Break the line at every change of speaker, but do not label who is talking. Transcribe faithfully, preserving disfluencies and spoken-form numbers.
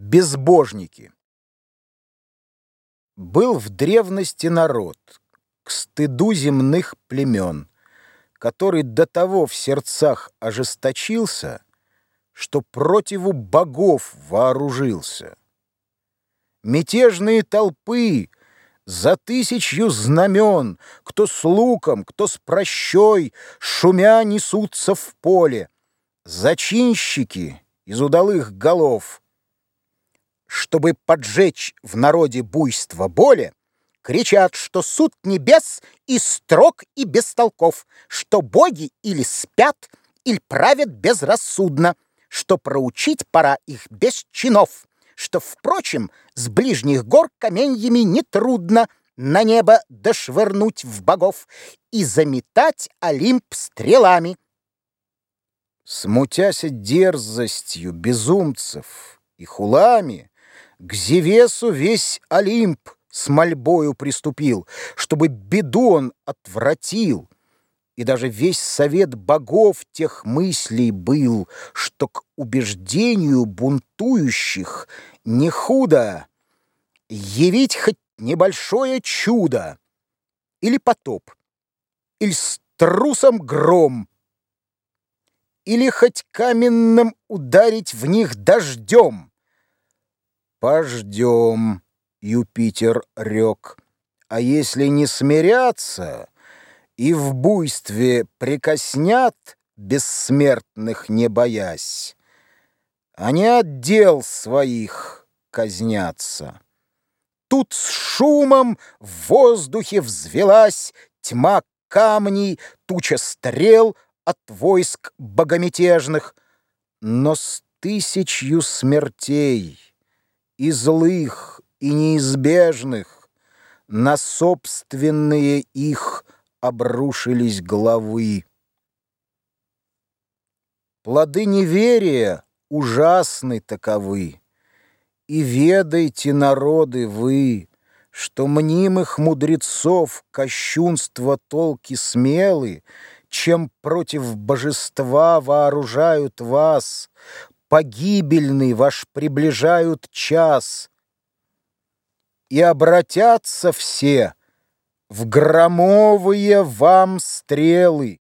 Безбожники. Был в древности народ, к стыду земных племен, который до того в сердцах ожесточился, что противу богов вооружился. Мятежные толпы за тысячью знамен, кто с луком, кто с прощой, шумя несутся в поле. Зачинщики из удалых голов, чтобы поджечь в народе буйство боли, кричат, что суд небес и строг, и бестолков, что боги или спят, или правят безрассудно, что проучить пора их без чинов, что, впрочем, с ближних гор каменьями нетрудно на небо дошвырнуть в богов и заметать Олимп стрелами. Смутяся дерзостью безумцев и хулами, к Зевесу весь Олимп с мольбою приступил, чтобы беду он отвратил. И даже весь совет богов тех мыслей был, что к убеждению бунтующих не худо явить хоть небольшое чудо, или потоп, или с трусом гром, или хоть каменным ударить в них дождем. «Пождем», — Юпитер рек, «а если не смирятся и в буйстве прикоснят бессмертных не боясь, они от дел своих казнятся». Тут с шумом в воздухе взвелась тьма камней, туча стрел от войск богомятежных, но с тысячью смертей и злых, и неизбежных на собственные их обрушились головы. Плоды неверия ужасны таковы, и ведайте, народы, вы, что мнимых мудрецов кощунство толки смелы, чем против божества вооружают вас, погибельный ваш приближают час, и обратятся все в громовые вам стрелы.